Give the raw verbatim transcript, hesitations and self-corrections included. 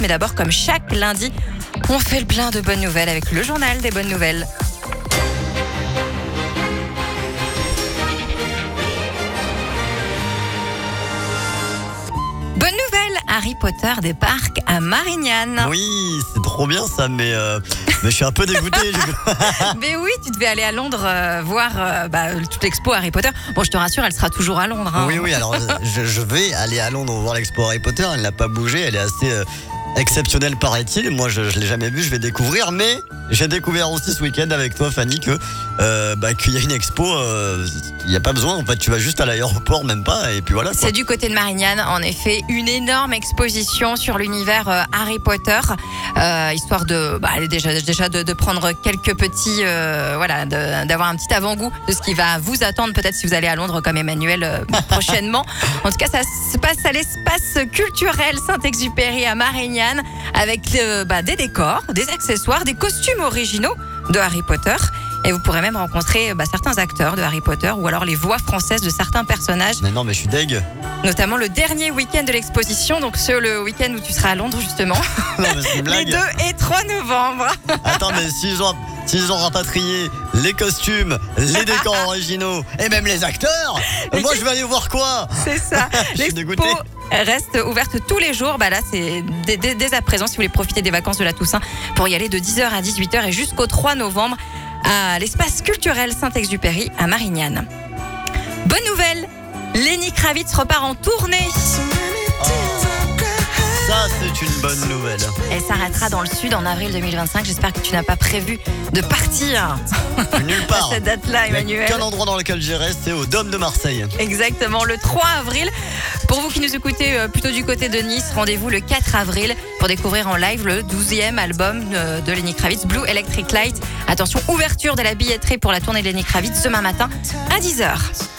Mais d'abord, comme chaque lundi, on fait le plein de bonnes nouvelles avec le journal des bonnes nouvelles. Bonne nouvelle, Harry Potter débarque à Marignane. Oui, c'est trop bien ça, mais, euh, mais je suis un peu dégoûté. Mais oui, tu devais aller à Londres euh, voir euh, bah, toute l'expo Harry Potter. Bon, je te rassure, elle sera toujours à Londres. Hein. Oui, oui, alors je, je vais aller à Londres voir l'expo Harry Potter. Elle n'a pas bougé, elle est assez euh, exceptionnelle, paraît-il. Moi, je ne l'ai jamais vue, je vais découvrir. Mais j'ai découvert aussi ce week-end avec toi, Fanny, que euh, bah, qu'il y a une expo. Euh, il n'y a pas besoin, en fait, tu vas juste à l'aéroport, même pas, et puis voilà. Quoi. C'est du côté de Marignane, en effet, une énorme exposition sur l'univers euh, Harry Potter, euh, histoire de, bah, déjà, déjà de, de prendre quelques petits, euh, voilà, de, d'avoir un petit avant-goût de ce qui va vous attendre, peut-être si vous allez à Londres comme Emmanuel euh, prochainement. En tout cas, ça se passe à l'espace culturel Saint-Exupéry à Marignane, avec euh, bah, des décors, des accessoires, des costumes originaux de Harry Potter. Et vous pourrez même rencontrer bah, certains acteurs de Harry Potter ou alors les voix françaises de certains personnages. Mais non, mais je suis deg. Notamment le dernier week-end de l'exposition, donc ce le week-end où tu seras à Londres justement. Non, mais c'est une blague. Les deux et trois novembre. Attends, mais s'ils ont, s'ils ont rapatrié les costumes, les décors originaux et même les acteurs, Mais moi c'est- je vais aller voir quoi? C'est ça. Je suis dégoûté. L'expo reste ouverte tous les jours. Bah là, c'est dès, dès- dès à présent si vous voulez profiter des vacances de la Toussaint pour y aller de dix heures à dix-huit heures et jusqu'au trois novembre à l'espace culturel Saint-Exupéry à Marignane. Bonne nouvelle, Lenny Kravitz repart en tournée. Ça, c'est une bonne nouvelle. Elle s'arrêtera dans le sud en avril deux mille vingt-cinq. J'espère que tu n'as pas prévu de partir Nulle à part. cette date-là, Il y a Emmanuel. qu'un endroit dans lequel j'irai, c'est au Dôme de Marseille. Exactement, le trois avril. Pour vous qui nous écoutez euh, plutôt du côté de Nice, rendez-vous le quatre avril pour découvrir en live le douzième album euh, de Lenny Kravitz, Blue Electric Light. Attention, ouverture de la billetterie pour la tournée de Lenny Kravitz demain matin à dix heures.